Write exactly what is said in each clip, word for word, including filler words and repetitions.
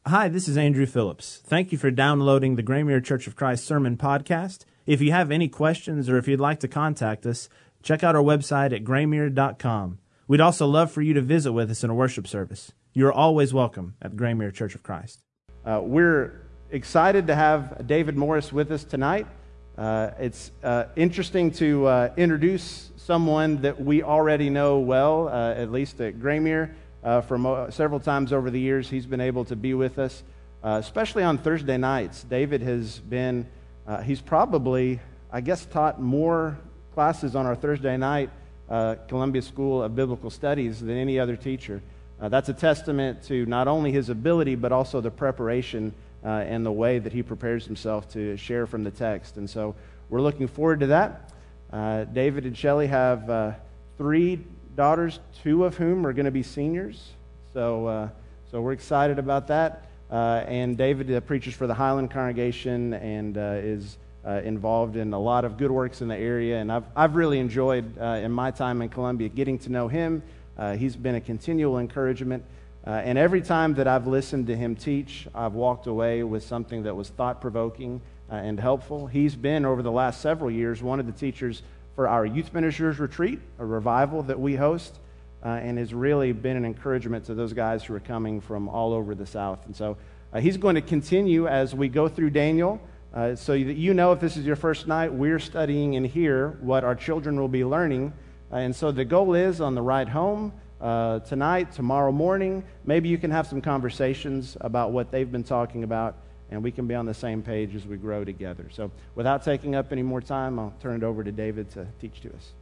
Hi, this is Andrew Phillips. Thank you for downloading the Graymere Church of Christ Sermon Podcast. If you have any questions or if you'd like to contact us, check out our website at graymere dot com. We'd also love for you to visit with us in a worship service. You are always welcome at the Graymere Church of Christ. Uh, we're excited to have David Morris with us tonight. Uh, it's uh, interesting to uh, introduce someone that we already know well, uh, at least at Graymere. Uh, for mo- several times over the years, he's been able to be with us, uh, especially on Thursday nights. David has been, uh, he's probably, I guess, taught more classes on our Thursday night uh, Columbia School of Biblical Studies than any other teacher. Uh, that's a testament to not only his ability, but also the preparation uh, and the way that he prepares himself to share from the text. And so we're looking forward to that. Uh, David and Shelley have uh, three daughters, two of whom are going to be seniors. So uh, so we're excited about that. Uh, and David uh, preaches for the Highland congregation and uh, is uh, involved in a lot of good works in the area. And I've, I've really enjoyed, uh, in my time in Columbia, getting to know him. Uh, he's been a continual encouragement. Uh, and every time that I've listened to him teach, I've walked away with something that was thought-provoking uh, and helpful. He's been, over the last several years, one of the teachers for our Youth Ministers Retreat, a revival that we host, uh, and has really been an encouragement to those guys who are coming from all over the South. And so uh, he's going to continue as we go through Daniel, uh, so that you know if this is your first night, we're studying in here what our children will be learning. Uh, and so the goal is on the ride home, uh, tonight, tomorrow morning, maybe you can have some conversations about what they've been talking about, and we can be on the same page as we grow together. So without taking up any more time, I'll turn it over to David to teach to us.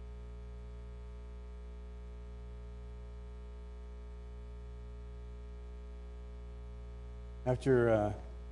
After uh,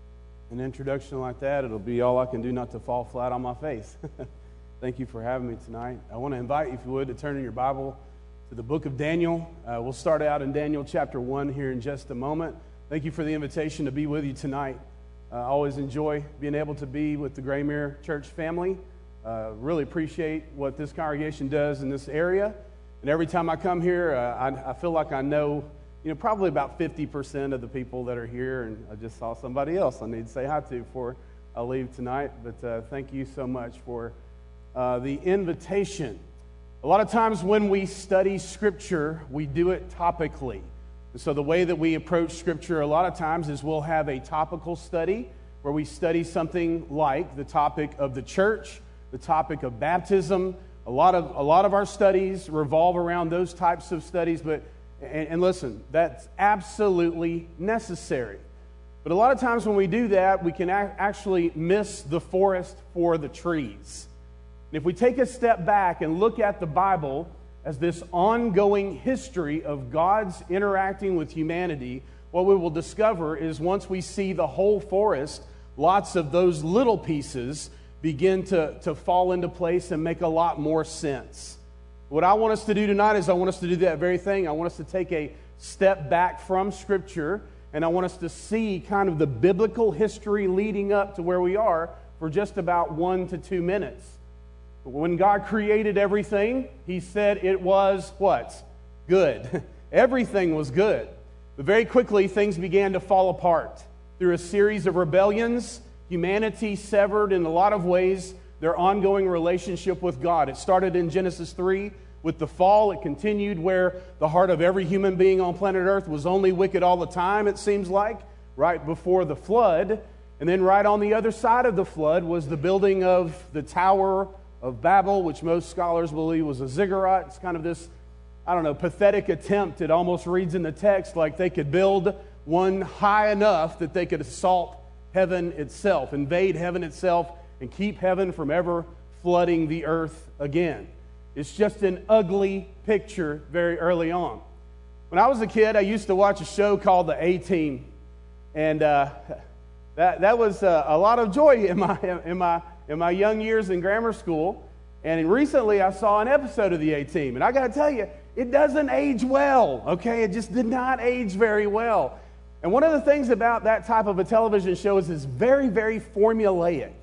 an introduction like that, it'll be all I can do not to fall flat on my face. Thank you for having me tonight. I want to invite you, if you would, to turn in your Bible to the book of Daniel. Uh, we'll start out in Daniel chapter one here in just a moment. Thank you for the invitation to be with you tonight. Uh, I always enjoy being able to be with the Graymere Church family. Uh, really appreciate what this congregation does in this area. And every time I come here, uh, I, I feel like I know, you know, probably about fifty percent of the people that are here. And I just saw somebody else I need to say hi to before I leave tonight. But uh, thank you so much for uh, the invitation. A lot of times when we study Scripture, we do it topically. So the way that we approach Scripture a lot of times is we'll have a topical study where we study something like the topic of the church, the topic of baptism. A lot of a lot of our studies revolve around those types of studies, but and, and listen, that's absolutely necessary. But a lot of times when we do that, we can a- actually miss the forest for the trees. And if we take a step back and look at the Bible as this ongoing history of God's interacting with humanity, what we will discover is once we see the whole forest, lots of those little pieces begin to, to fall into place and make a lot more sense. What I want us to do tonight is I want us to do that very thing. I want us to take a step back from Scripture, and I want us to see kind of the biblical history leading up to where we are for just about one to two minutes. When God created everything, He said it was what? Good. Everything was good. But very quickly, things began to fall apart. Through a series of rebellions, humanity severed in a lot of ways their ongoing relationship with God. It started in Genesis three with the fall. It continued where the heart of every human being on planet Earth was only wicked all the time, it seems like, right before the flood. And then right on the other side of the flood was the building of the Tower of Babel, which most scholars believe was a ziggurat. It's kind of this, I don't know, pathetic attempt. It almost reads in the text like they could build one high enough that they could assault heaven itself, invade heaven itself, and keep heaven from ever flooding the earth again. It's just an ugly picture very early on. When I was a kid, I used to watch a show called The A-Team, and uh, that that was uh, a lot of joy in my in my in my young years in grammar school. And recently I saw an episode of The A-Team, and I got to tell you, it doesn't age well, okay? It just did not age very well. And one of the things about that type of a television show is it's very, very formulaic.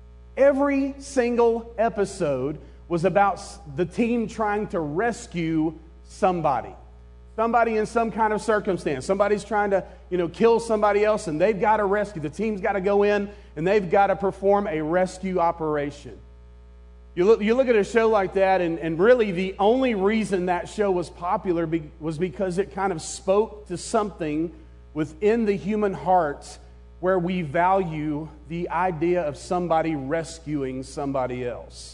Every single episode was about the team trying to rescue somebody. Somebody in some kind of circumstance. Somebody's trying to you know, kill somebody else, and they've got to rescue. The team's got to go in, and they've got to perform a rescue operation. You look, you look at a show like that, and, and really the only reason that show was popular be, was because it kind of spoke to something within the human heart where we value the idea of somebody rescuing somebody else.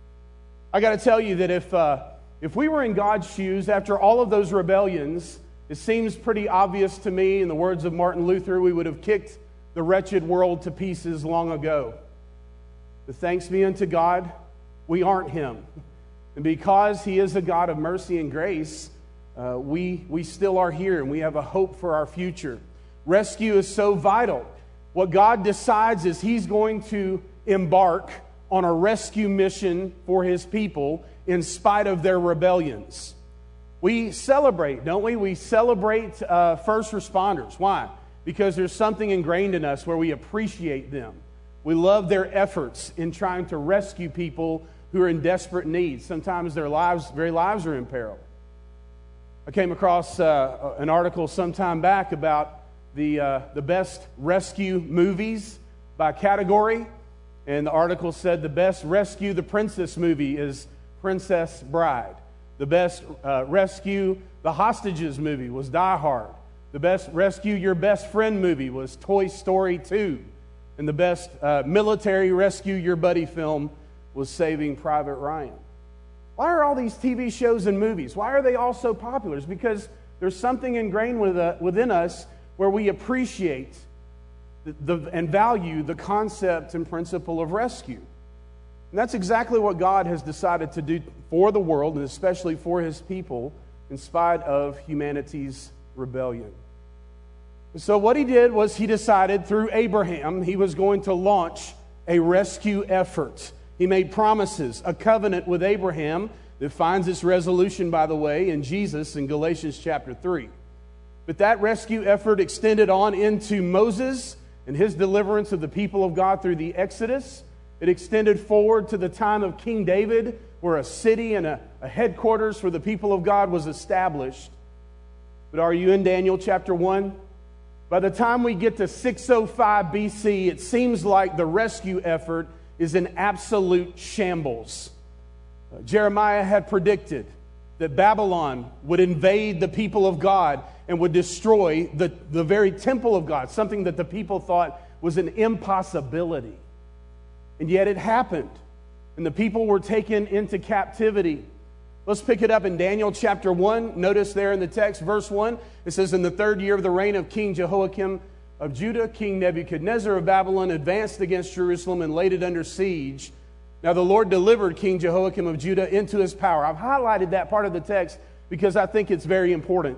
I got to tell you that if uh, if we were in God's shoes after all of those rebellions, it seems pretty obvious to me, in the words of Martin Luther, we would have kicked the wretched world to pieces long ago. But thanks be unto God, we aren't him. And because he is a God of mercy and grace, uh, we, we still are here, and we have a hope for our future. Rescue is so vital. What God decides is he's going to embark on a rescue mission for his people in spite of their rebellions. We celebrate, don't we? We celebrate uh, first responders. Why? Because there's something ingrained in us where we appreciate them. We love their efforts in trying to rescue people who are in desperate need. Sometimes their lives, very lives are in peril. I came across uh, an article some time back about the, uh, the best rescue movies by category. And the article said the best Rescue the Princess movie is Princess Bride. The best uh, Rescue the Hostages movie was Die Hard. The best Rescue Your Best Friend movie was Toy Story two. And the best uh, military Rescue Your Buddy film was Saving Private Ryan. Why are all these T V shows and movies, why are they all so popular? It's because there's something ingrained with, uh, within us where we appreciate the, the, and value the concept and principle of rescue. And that's exactly what God has decided to do for the world, and especially for his people, in spite of humanity's rebellion. And so what he did was he decided through Abraham he was going to launch a rescue effort. He made promises, a covenant with Abraham that finds its resolution, by the way, in Jesus in Galatians chapter three. But that rescue effort extended on into Moses and his deliverance of the people of God through the Exodus. It extended forward to the time of King David, where a city and a, a headquarters for the people of God was established. But are you in Daniel chapter one? By the time we get to six oh five B C, it seems like the rescue effort is in absolute shambles. Uh, Jeremiah had predicted that Babylon would invade the people of God and would destroy the, the very temple of God, something that the people thought was an impossibility. And yet it happened, and the people were taken into captivity. Let's pick it up in Daniel chapter one. Notice there in the text, verse one, it says, "In the third year of the reign of King Jehoiakim of Judah, King Nebuchadnezzar of Babylon advanced against Jerusalem and laid it under siege. Now the Lord delivered King Jehoiakim of Judah into his power." I've highlighted that part of the text because I think it's very important.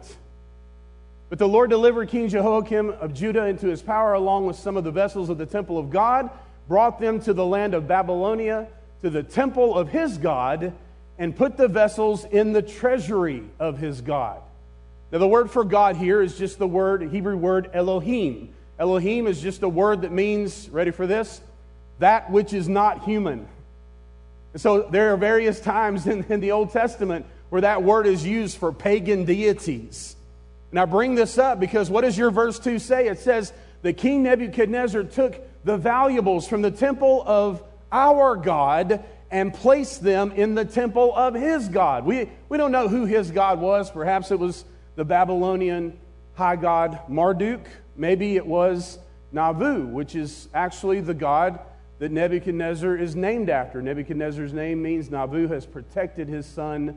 "But the Lord delivered King Jehoiakim of Judah into his power, along with some of the vessels of the temple of God, brought them to the land of Babylonia, to the temple of his God, and put the vessels in the treasury of his God." Now the word for God here is just the word, Hebrew word Elohim. Elohim is just a word that means, ready for this, that which is not human. And so there are various times in, in the Old Testament where that word is used for pagan deities. And I bring this up because what does your verse two say? It says that King Nebuchadnezzar took the valuables from the temple of our God and placed them in the temple of his God. We, we don't know who his God was. Perhaps it was the Babylonian high god Marduk. Maybe it was Nabu, which is actually the god that Nebuchadnezzar is named after. Nebuchadnezzar's name means Nabu has protected his son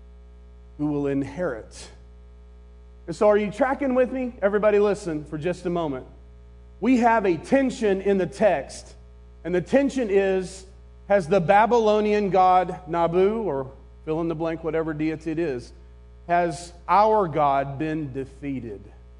who will inherit. And so are you tracking with me? Everybody listen for just a moment. We have a tension in the text, and the tension is, has the Babylonian god Nabu, or fill in the blank, whatever deity it is, has our God been defeated?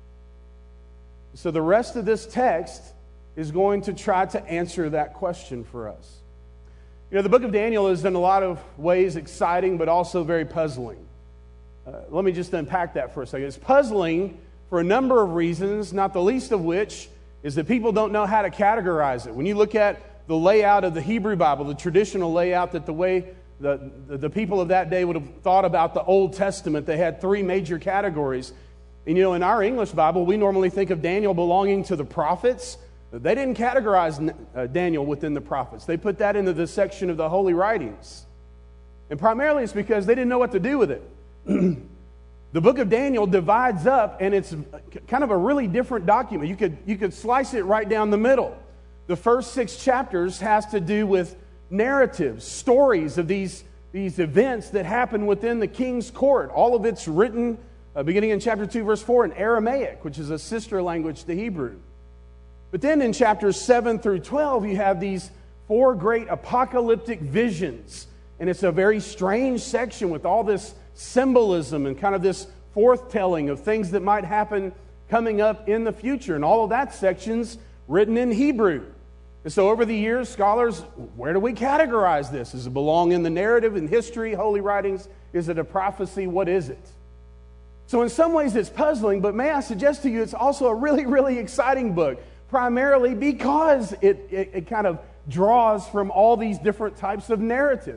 So the rest of this text is going to try to answer that question for us. You know, the book of Daniel is in a lot of ways exciting, but also very puzzling. Uh, let me just unpack that for a second. It's puzzling for a number of reasons, not the least of which is that people don't know how to categorize it. When you look at the layout of the Hebrew Bible, the traditional layout that the way the, the, the people of that day would have thought about the Old Testament, they had three major categories. And you know, in our English Bible, we normally think of Daniel belonging to the prophets. They didn't categorize uh, Daniel within the prophets. They put that into the section of the Holy Writings. And primarily it's because they didn't know what to do with it. The book of Daniel divides up, and it's kind of a really different document. You could, you could slice it right down the middle. The first six chapters has to do with narratives, stories of these, these events that happen within the king's court. All of it's written uh, beginning in chapter two, verse four, in Aramaic, which is a sister language to Hebrew. But then in chapters seven through twelve, you have these four great apocalyptic visions. And it's a very strange section with all this symbolism and kind of this forthtelling of things that might happen coming up in the future. And all of that section's written in Hebrew. And so over the years, scholars, where do we categorize this? Does it belong in the narrative, in history, holy writings? Is it a prophecy? What is it? So in some ways it's puzzling, but may I suggest to you it's also a really, really exciting book, primarily because it, it, it kind of draws from all these different types of narrative.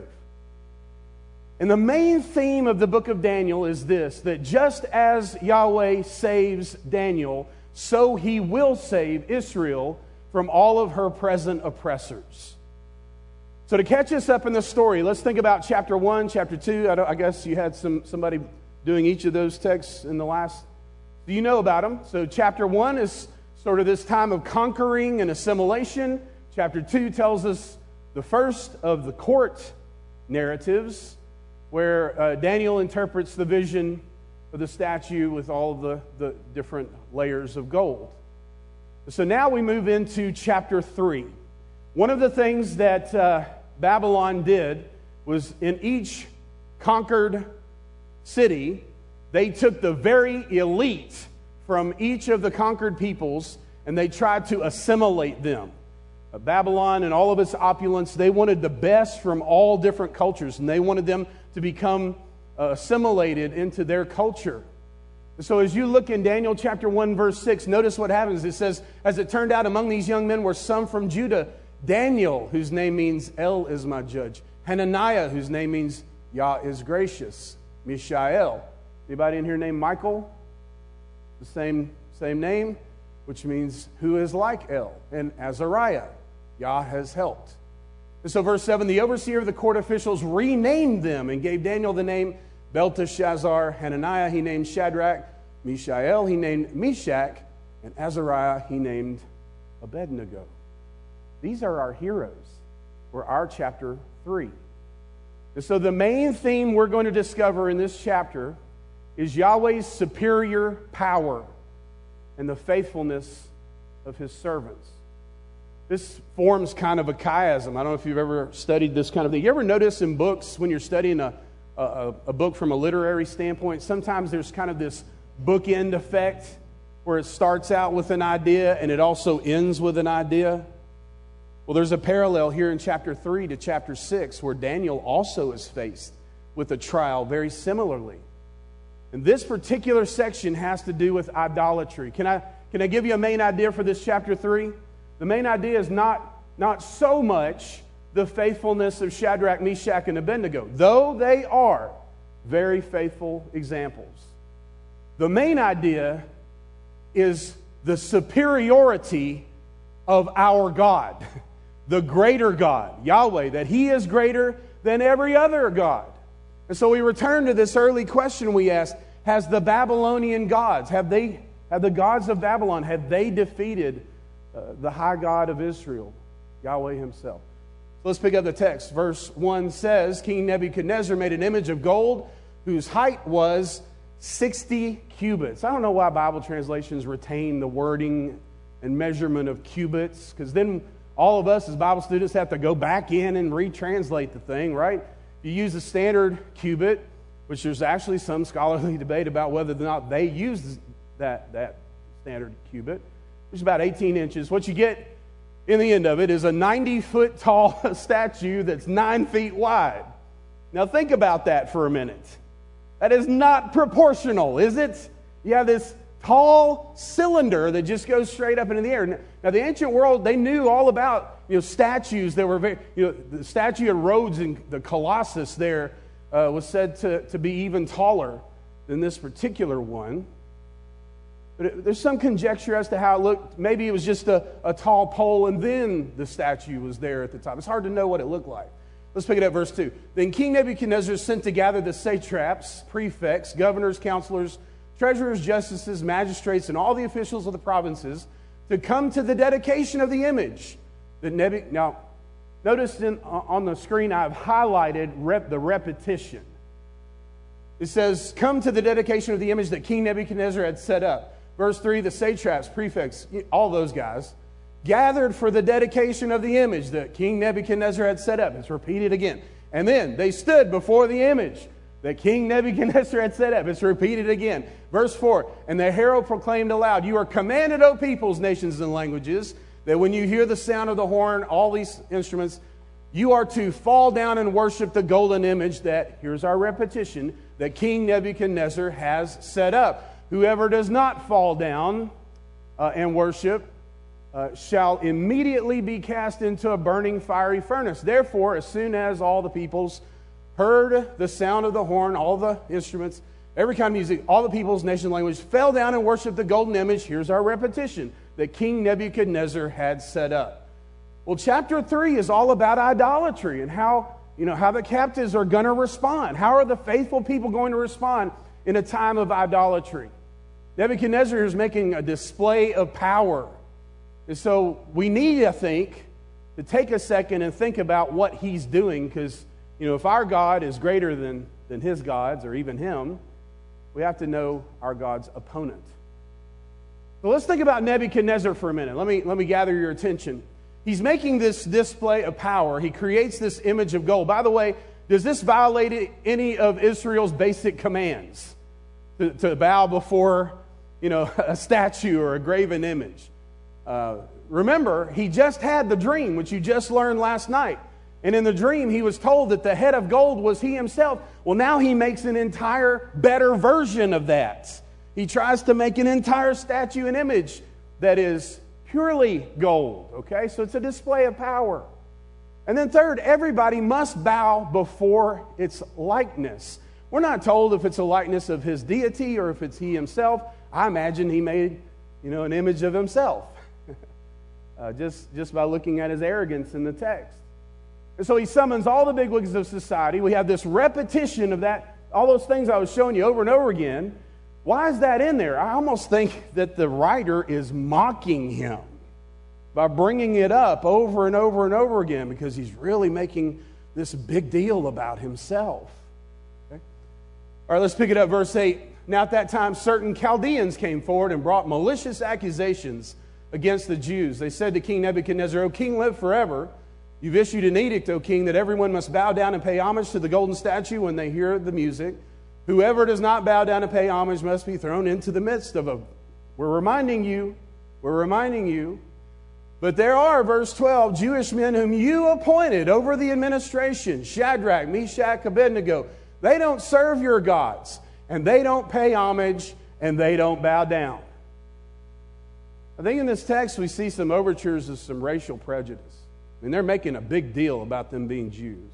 And the main theme of the book of Daniel is this, that just as Yahweh saves Daniel, so he will save Israel from all of her present oppressors. So to catch us up in the story, let's think about chapter one, chapter two. I, don't, I guess you had some somebody doing each of those texts in the last. Do you know about them? So chapter one is sort of this time of conquering and assimilation. Chapter two tells us the first of the court narratives, where uh, Daniel interprets the vision of the statue with all of the, the different layers of gold. So now we move into chapter three. One of the things that uh, Babylon did was in each conquered city, they took the very elite from each of the conquered peoples and they tried to assimilate them. Uh, Babylon and all of its opulence, they wanted the best from all different cultures, and they wanted them to become uh, assimilated into their culture. So as you look in Daniel chapter one, verse six, notice what happens. It says, as it turned out, among these young men were some from Judah. Daniel, whose name means El is my judge. Hananiah, whose name means Yah is gracious. Mishael. Anybody in here named Michael? The same, same name, which means who is like El. And Azariah, Yah has helped. And so verse seven, the overseer of the court officials renamed them and gave Daniel the name Belteshazzar. Hananiah he named Shadrach. Mishael he named Meshach. And Azariah he named Abednego. These are our heroes for our chapter three. And so the main theme we're going to discover in this chapter is Yahweh's superior power and the faithfulness of his servants. This forms kind of a chiasm. I don't know if you've ever studied this kind of thing. You ever notice in books when you're studying a, a, a book from a literary standpoint, sometimes there's kind of this bookend effect where it starts out with an idea and it also ends with an idea? Well, there's a parallel here in chapter three to chapter six where Daniel also is faced with a trial very similarly. And this particular section has to do with idolatry. Can I, can I give you a main idea for this chapter three? The main idea is not, not so much the faithfulness of Shadrach, Meshach, and Abednego, though they are very faithful examples. The main idea is the superiority of our God, the greater God, Yahweh, that He is greater than every other God. And so we return to this early question we asked, has the Babylonian gods, have they, have the gods of Babylon, have they defeated uh, the high God of Israel, Yahweh Himself? So let's pick up the text. Verse one says, King Nebuchadnezzar made an image of gold whose height was sixty cubits. I don't know why Bible translations retain the wording and measurement of cubits, because then all of us as Bible students have to go back in and retranslate the thing, right? You use the standard cubit, which there's actually some scholarly debate about whether or not they use that, that standard cubit, which is about eighteen inches. What you get in the end of it is a ninety-foot tall statue that's nine feet wide. Now think about that for a minute. That is not proportional, is it? You have this tall cylinder that just goes straight up into the air. Now, the ancient world, they knew all about, you know, statues that were very, you know, the statue of Rhodes in the Colossus there uh, was said to, to be even taller than this particular one. But there's some conjecture as to how it looked. Maybe it was just a, a tall pole and then the statue was there at the top. It's hard to know what it looked like. Let's pick it up, verse two. Then King Nebuchadnezzar sent to gather the satraps, prefects, governors, counselors, treasurers, justices, magistrates, and all the officials of the provinces to come to the dedication of the image. That Nebu- now, notice in, on the screen I've highlighted rep, the repetition. It says, come to the dedication of the image that King Nebuchadnezzar had set up. Verse three, the satraps, prefects, all those guys, gathered for the dedication of the image that King Nebuchadnezzar had set up. It's repeated again. And then they stood before the image that King Nebuchadnezzar had set up. It's repeated again. Verse four, and the herald proclaimed aloud, you are commanded, O peoples, nations, and languages, that when you hear the sound of the horn, all these instruments, you are to fall down and worship the golden image that, here's our repetition, that King Nebuchadnezzar has set up. Whoever does not fall down uh, and worship uh, shall immediately be cast into a burning fiery furnace. Therefore, as soon as all the peoples heard the sound of the horn, all the instruments, every kind of music, all the peoples, nation, language, fell down and worshiped the golden image. Here's our repetition that King Nebuchadnezzar had set up. Well, chapter three is all about idolatry and how, you know, how the captives are going to respond. How are the faithful people going to respond in a time of idolatry? Nebuchadnezzar is making a display of power. And so we need, I think, to take a second and think about what he's doing, because, you know, if our God is greater than, than his gods or even him, we have to know our God's opponent. So let's think about Nebuchadnezzar for a minute. Let me, let me gather your attention. He's making this display of power. He creates this image of gold. By the way, does this violate any of Israel's basic commands? To, to bow before, you know, a statue or a graven image. Uh, remember, he just had the dream, which you just learned last night. And in the dream, he was told that the head of gold was he himself. Well, now he makes an entire better version of that. He tries to make an entire statue and image that is purely gold. Okay, so it's a display of power. And then third, everybody must bow before its likeness. We're not told if it's a likeness of his deity or if it's he himself. I imagine he made, you know, an image of himself uh, just, just by looking at his arrogance in the text. And so he summons all the bigwigs of society. We have this repetition of that, all those things I was showing you over and over again. Why is that in there? I almost think that the writer is mocking him by bringing it up over and over and over again, because he's really making this big deal about himself. Okay? All right, let's pick it up, verse eight. Now at that time, certain Chaldeans came forward and brought malicious accusations against the Jews. They said to King Nebuchadnezzar, O king, live forever. You've issued an edict, O king, that everyone must bow down and pay homage to the golden statue when they hear the music. Whoever does not bow down and pay homage must be thrown into the midst of a... We're reminding you, we're reminding you. But there are, verse twelve, Jewish men whom you appointed over the administration, Shadrach, Meshach, Abednego. They don't serve your gods, and they don't pay homage, and they don't bow down. I think in this text we see some overtures of some racial prejudice. I mean, they're making a big deal about them being Jews.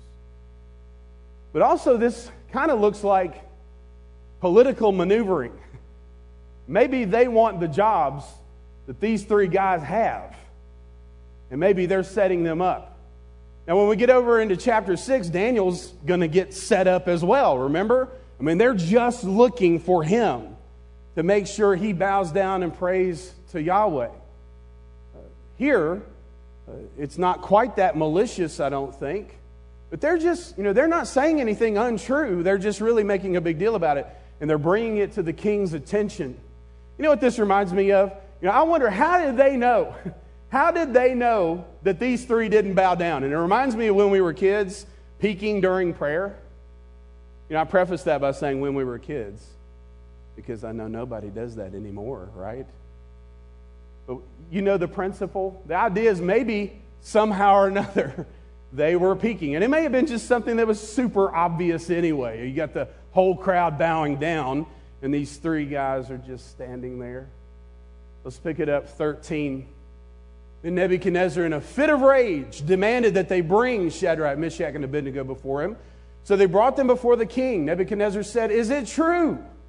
But also this kind of looks like political maneuvering. Maybe they want the jobs that these three guys have. And maybe they're setting them up. Now, when we get over into chapter six, Daniel's going to get set up as well, remember? I mean, they're just looking for him to make sure he bows down and prays to Yahweh. Uh, here, uh, it's not quite that malicious, I don't think. But they're just, you know, they're not saying anything untrue. They're just really making a big deal about it. And they're bringing it to the king's attention. You know what this reminds me of? You know, I wonder, how did they know? How did they know that these three didn't bow down? And it reminds me of when we were kids, peeking during prayer. You know, I preface that by saying when we were kids, because I know nobody does that anymore, right? But you know the principle. The idea is maybe somehow or another they were peeking. And it may have been just something that was super obvious anyway. You got the whole crowd bowing down, and these three guys are just standing there. Let's pick it up, thirteen. Then Nebuchadnezzar, in a fit of rage, demanded that they bring Shadrach, Meshach, and Abednego before him. So they brought them before the king. Nebuchadnezzar said, "Is it true,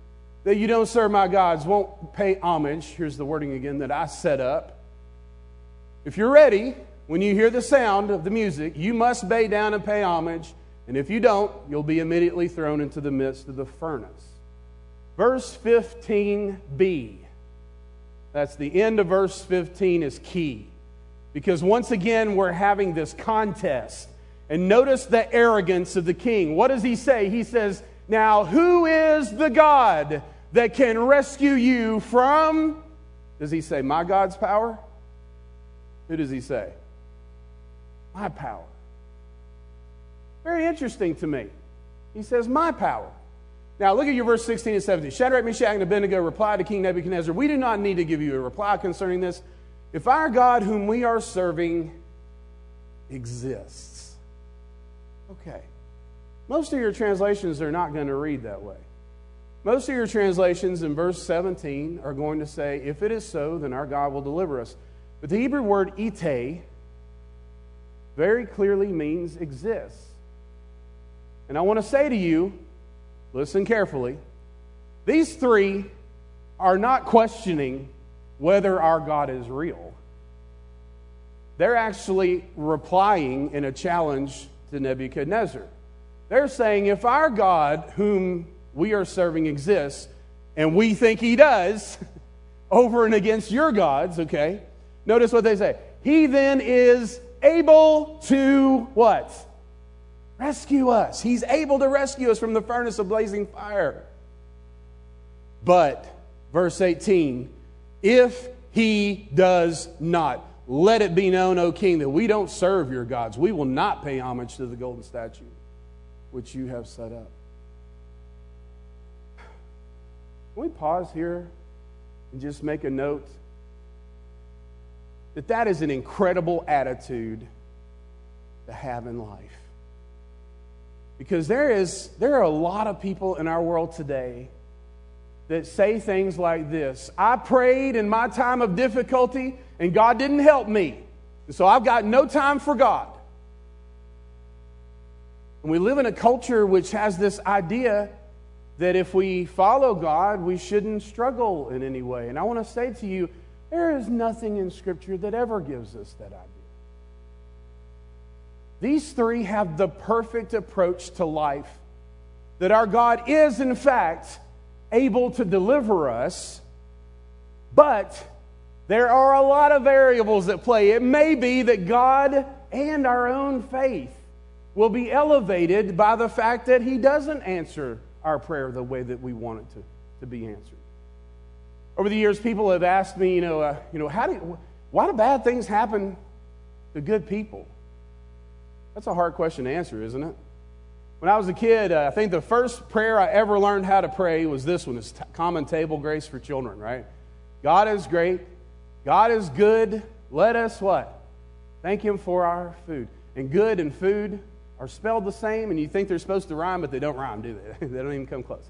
that you don't serve my gods, won't pay homage, here's the wording again, that I set up. If you're ready, when you hear the sound of the music, you must bow down and pay homage. And if you don't, you'll be immediately thrown into the midst of the furnace. Verse fifteen b. That's the end of verse fifteen is key. Because once again, we're having this contest. And notice the arrogance of the king. What does he say? He says, now who is the God that can rescue you from, does he say, my God's power? Who does he say? My power. Very interesting to me. He says, my power. Now look at your verse sixteen and seventeen. Shadrach, Meshach, and Abednego replied to King Nebuchadnezzar, we do not need to give you a reply concerning this. If our God whom we are serving exists. Okay. Most of your translations are not going to read that way. Most of your translations in verse seventeen are going to say, if it is so, then our God will deliver us. But the Hebrew word ite very clearly means exists. And I want to say to you, listen carefully, these three are not questioning whether our God is real. They're actually replying in a challenge to Nebuchadnezzar. They're saying, if our God, whom we are serving, exists, and we think he does, over and against your gods, okay, notice what they say. He then is able to what? Rescue us. He's able to rescue us from the furnace of blazing fire. But, verse eighteen, if he does not, let it be known, O king, that we don't serve your gods. We will not pay homage to the golden statue which you have set up. Can we pause here and just make a note that that is an incredible attitude to have in life? Because there is there are a lot of people in our world today that say things like this. I prayed in my time of difficulty and God didn't help me. And so I've got no time for God. And we live in a culture which has this idea that if we follow God, we shouldn't struggle in any way. And I want to say to you, there is nothing in Scripture that ever gives us that idea. These three have the perfect approach to life, that our God is, in fact, able to deliver us, but there are a lot of variables at play. It may be that God and our own faith will be elevated by the fact that he doesn't answer our prayer the way that we want it to, to be answered. Over the years, people have asked me, you know, uh, you know, how do, why do bad things happen to good people? That's a hard question to answer, isn't it? When I was a kid, uh, I think the first prayer I ever learned how to pray was this one. It's t- common table grace for children, right? God is great. God is good. Let us what? Thank him for our food. And good and food are spelled the same, and you think they're supposed to rhyme, but they don't rhyme, do they? They don't even come close.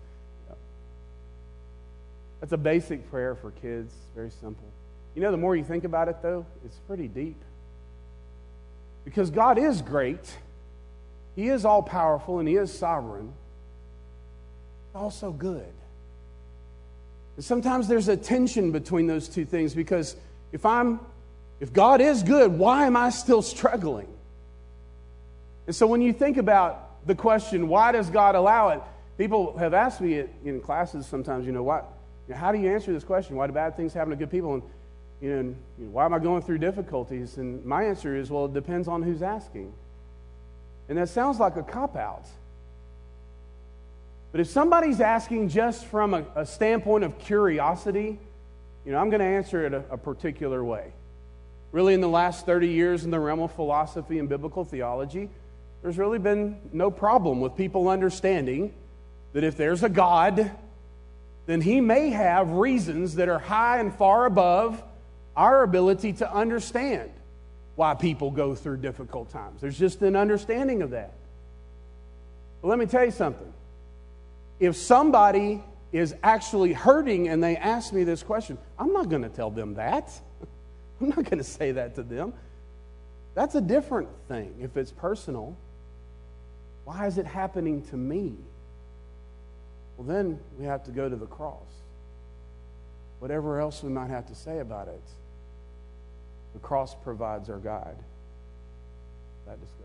That's a basic prayer for kids. Very simple. You know, the more you think about it, though, it's pretty deep. Because God is great. He is all-powerful, and he is sovereign. He's also good. And sometimes there's a tension between those two things, because if I'm, if God is good, why am I still struggling? And so when you think about the question, why does God allow it? People have asked me in classes sometimes, you know, why, you know, how do you answer this question? Why do bad things happen to good people? And, you know, and, you know, why am I going through difficulties? And my answer is, well, it depends on who's asking. And that sounds like a cop-out. But if somebody's asking just from a, a standpoint of curiosity, you know, I'm going to answer it a, a particular way. Really, in the last thirty years in the realm of philosophy and biblical theology, there's really been no problem with people understanding that if there's a God, then he may have reasons that are high and far above our ability to understand why people go through difficult times. There's just an understanding of that. But let me tell you something. If somebody is actually hurting and they ask me this question, I'm not going to tell them that. I'm not going to say that to them. That's a different thing. If it's personal, why is it happening to me? well, then we have to go to the cross. Whatever else we might have to say about it, the cross provides our guide. That discussion.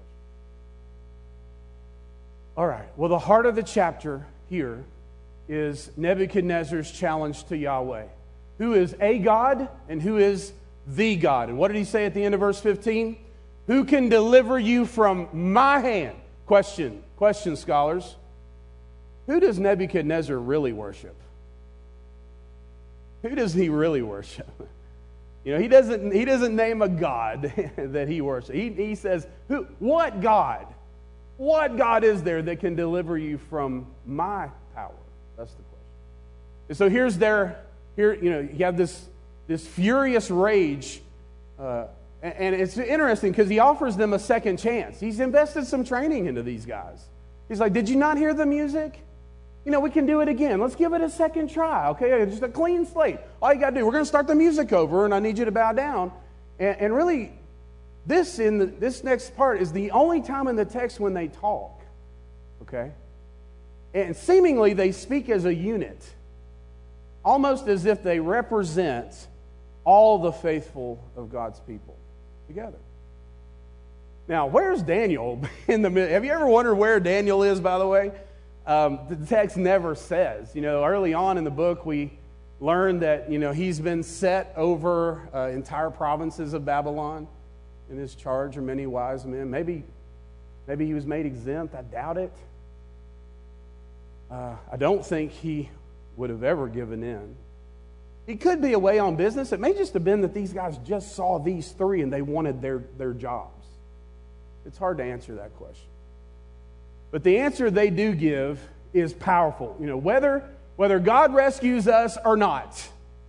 All right. Well, the heart of the chapter here is Nebuchadnezzar's challenge to Yahweh. Who is a God and who is the God? And what did he say at the end of verse fifteen? Who can deliver you from my hand? Question. Question, scholars. Who does Nebuchadnezzar really worship? Who does he really worship? You know, he doesn't, he doesn't name a God that he worships. He, he says, Who, what God? What God is there that can deliver you from my power? That's the question. And so here's their, here, you know, you have this, this furious rage. Uh, and, and it's interesting because he offers them a second chance. He's invested some training into these guys. He's like, did you not hear the music? You know, we can do it again. Let's give it a second try, okay? Just a clean slate. All you got to do, we're going to start the music over, and I need you to bow down. And, and really, this in the, this next part is the only time in the text when they talk, okay? And seemingly, they speak as a unit, almost as if they represent all the faithful of God's people together. Now, where's Daniel in the middle? Have you ever wondered where Daniel is, by the way? Um, the text never says. You know, early on in the book, we learned that, you know, he's been set over uh, entire provinces of Babylon. In his charge are many wise men. Maybe, maybe he was made exempt. I doubt it. Uh, I don't think he would have ever given in. He could be away on business. It may just have been that these guys just saw these three and they wanted their, their jobs. It's hard to answer that question. But the answer they do give is powerful. You know, whether, whether God rescues us or not,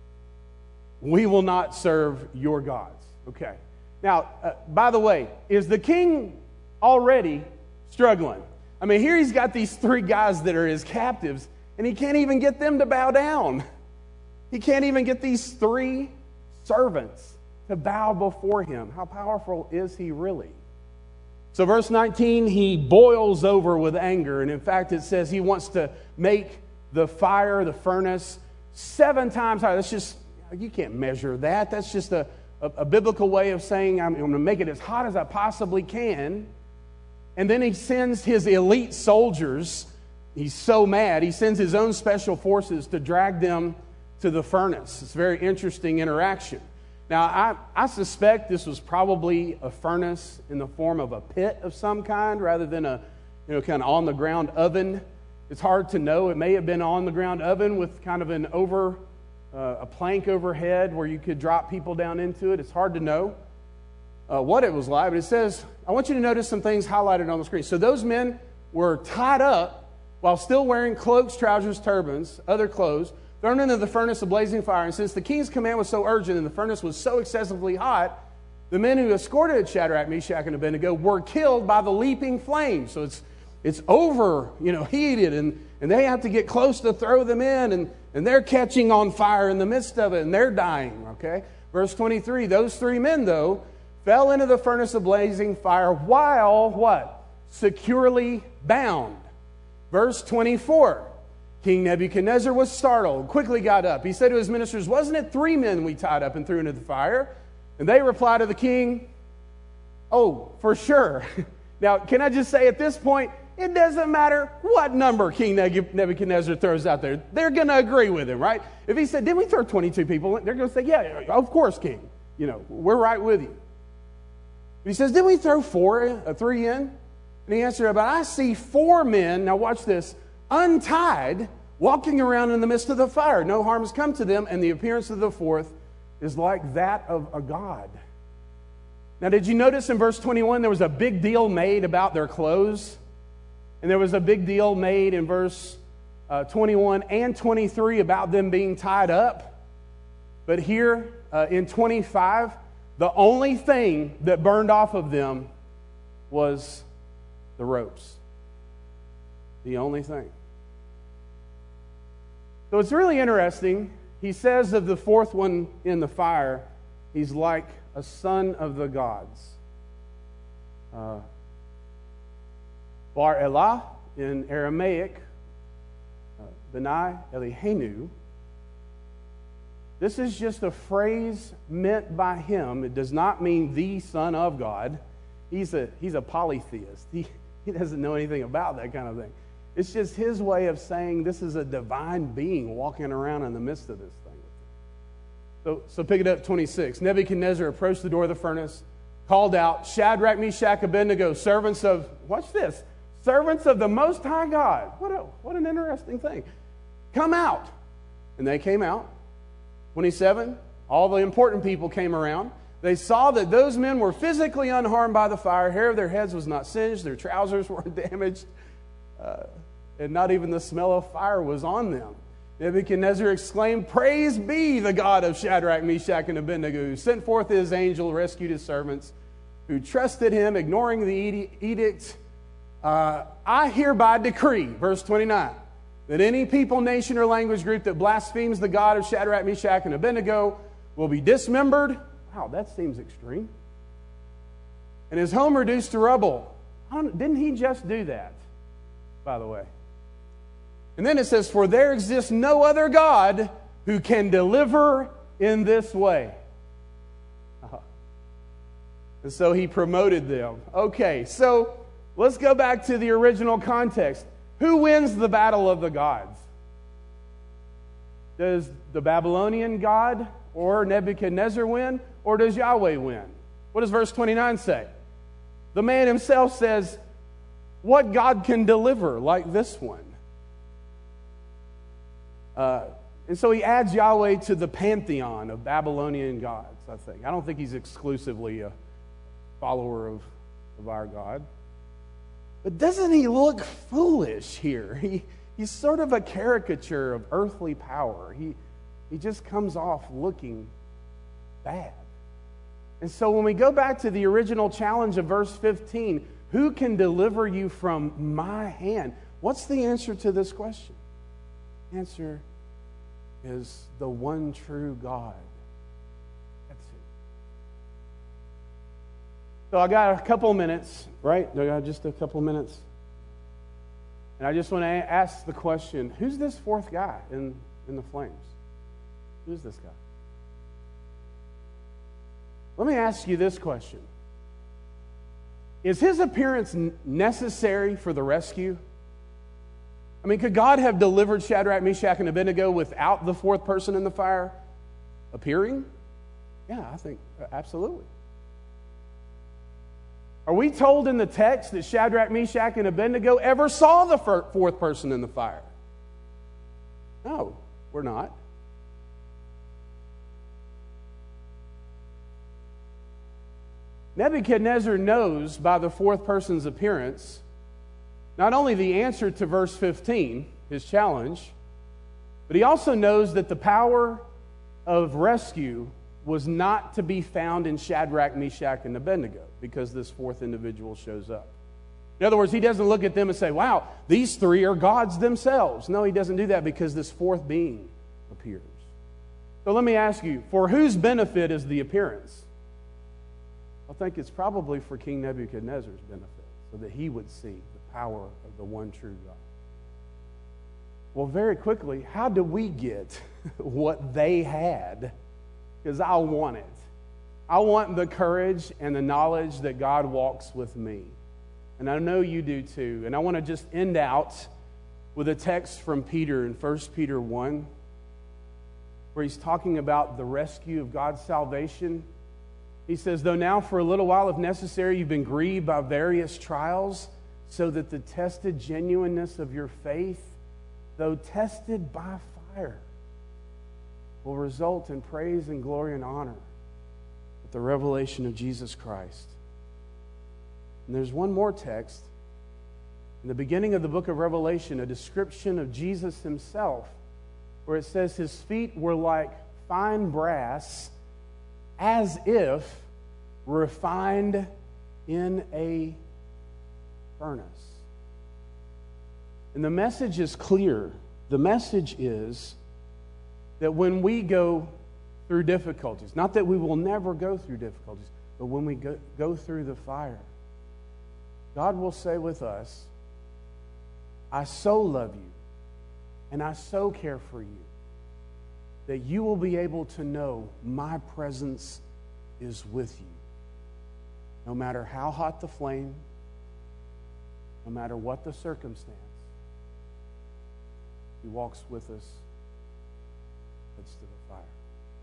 we will not serve your gods. Okay. Now, uh, by the way, is the king already struggling? I mean, here he's got these three guys that are his captives, and he can't even get them to bow down. He can't even get these three servants to bow before him. How powerful is he really? So verse nineteen, he boils over with anger. And in fact, it says he wants to make the fire, the furnace, seven times higher. That's just, you can't measure that. That's just a, a, a biblical way of saying I'm going to make it as hot as I possibly can. And then he sends his elite soldiers. He's so mad. He sends his own special forces to drag them to the furnace. It's a very interesting interaction. Now, I, I suspect this was probably a furnace in the form of a pit of some kind rather than a, you know, kind of on-the-ground oven. It's hard to know. It may have been an on-the-ground oven with kind of an over, uh, a plank overhead where you could drop people down into it. It's hard to know uh, what it was like. But it says, I want you to notice some things highlighted on the screen. So those men were tied up while still wearing cloaks, trousers, turbans, other clothes, thrown into the furnace of blazing fire. And since the king's command was so urgent and the furnace was so excessively hot, the men who escorted Shadrach, Meshach, and Abednego were killed by the leaping flames. So it's it's over, you know, heated, and, and they have to get close to throw them in, and, and they're catching on fire in the midst of it, and they're dying, okay? Verse twenty-three, those three men, though, fell into the furnace of blazing fire while, what? Securely bound. Verse twenty-four, King Nebuchadnezzar was startled, quickly got up. He said to his ministers, wasn't it three men we tied up and threw into the fire? And they replied to the king, oh, for sure. Now, can I just say at this point, it doesn't matter what number King Nebuchadnezzar throws out there. They're going to agree with him, right? If he said, didn't we throw twenty-two people in? They're going to say, yeah, of course, King. You know, we're right with you. But he says, didn't we throw four, in, uh, three in? And he answered, but I see four men, now watch this, untied, walking around in the midst of the fire. No harm has come to them, and the appearance of the fourth is like that of a god. Now, did you notice in verse twenty-one there was a big deal made about their clothes? And there was a big deal made in verse uh, twenty-one and twenty-three about them being tied up. But here uh, in twenty-five, the only thing that burned off of them was the ropes. The only thing. So it's really interesting. He says of the fourth one in the fire, he's like a son of the gods. Uh, Bar Elah in Aramaic, uh, Benai Elihenu. This is just a phrase meant by him. It does not mean the Son of God. He's a, he's a polytheist. He, he doesn't know anything about that kind of thing. It's just his way of saying this is a divine being walking around in the midst of this thing. So, so pick it up, twenty-six. Nebuchadnezzar approached the door of the furnace, called out, Shadrach, Meshach, Abednego, servants of, watch this, servants of the Most High God. What, a, what an interesting thing. Come out. And they came out. twenty-seven, all the important people came around. They saw that those men were physically unharmed by the fire. Hair of their heads was not singed. Their trousers weren't damaged. Uh, and not even the smell of fire was on them. Nebuchadnezzar exclaimed, Praise be the God of Shadrach, Meshach, and Abednego, who sent forth his angel, rescued his servants, who trusted him, ignoring the edict. Uh, I hereby decree, verse twenty-nine, that any people, nation, or language group that blasphemes the God of Shadrach, Meshach, and Abednego will be dismembered. Wow, that seems extreme. And his home reduced to rubble. I don't, didn't he just do that, by the way? And then it says, For there exists no other God who can deliver in this way. Uh-huh. And so he promoted them. Okay, so let's go back to the original context. Who wins the battle of the gods? Does the Babylonian God or Nebuchadnezzar win? Or does Yahweh win? What does verse twenty-nine say? The man himself says, What God can deliver like this one? Uh, and so he adds Yahweh to the pantheon of Babylonian gods, I think. I don't think he's exclusively a follower of, of our God. But doesn't he look foolish here? He, he's sort of a caricature of earthly power. He, he just comes off looking bad. And so when we go back to the original challenge of verse fifteen, who can deliver you from my hand? What's the answer to this question? The answer is the one true God. That's it. So I got a couple minutes, right? I got just a couple minutes. And I just want to ask the question, who's this fourth guy in, in the flames? Who's this guy? Let me ask you this question. Is his appearance necessary for the rescue? I mean, could God have delivered Shadrach, Meshach, and Abednego without the fourth person in the fire appearing? Yeah, I think absolutely. Are we told in the text that Shadrach, Meshach, and Abednego ever saw the fourth person in the fire? No, we're not. Nebuchadnezzar knows by the fourth person's appearance not only the answer to verse fifteen, his challenge, but he also knows that the power of rescue was not to be found in Shadrach, Meshach, and Abednego because this fourth individual shows up. In other words, he doesn't look at them and say, wow, these three are gods themselves. No, he doesn't do that because this fourth being appears. So let me ask you, for whose benefit is the appearance? I think it's probably for King Nebuchadnezzar's benefit, so that he would see the power of the one true God. Well, very quickly, how do we get what they had? Because I want it. I want the courage and the knowledge that God walks with me. And I know you do too. And I want to just end out with a text from Peter in First Peter one, where he's talking about the rescue of God's salvation. He says, though now for a little while, if necessary, you've been grieved by various trials, so that the tested genuineness of your faith, though tested by fire, will result in praise and glory and honor at the revelation of Jesus Christ. And there's one more text. In the beginning of the book of Revelation, a description of Jesus himself, where it says his feet were like fine brass, as if refined in a furnace. And the message is clear. The message is that when we go through difficulties, not that we will never go through difficulties, but when we go, go through the fire, God will say with us, I so love you And I so care for you that you will be able to know my presence is with you. No matter how hot the flame, no matter what the circumstance, He walks with us in the midst of the fire.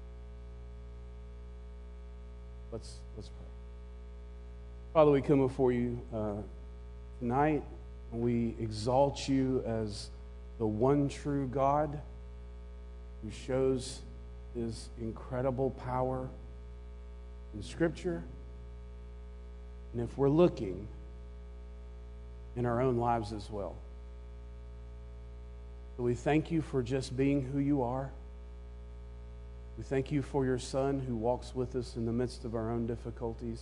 Let's, let's pray. Father, we come before you uh, tonight, and we exalt you as the one true God who shows His incredible power in Scripture. And if we're looking in our own lives as well. So we thank you for just being who you are. We thank you for your Son who walks with us in the midst of our own difficulties.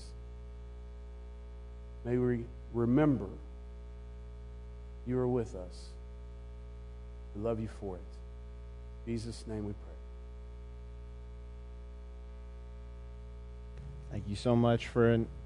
May we remember you are with us. We love you for it. In Jesus' name we pray. Thank you so much for an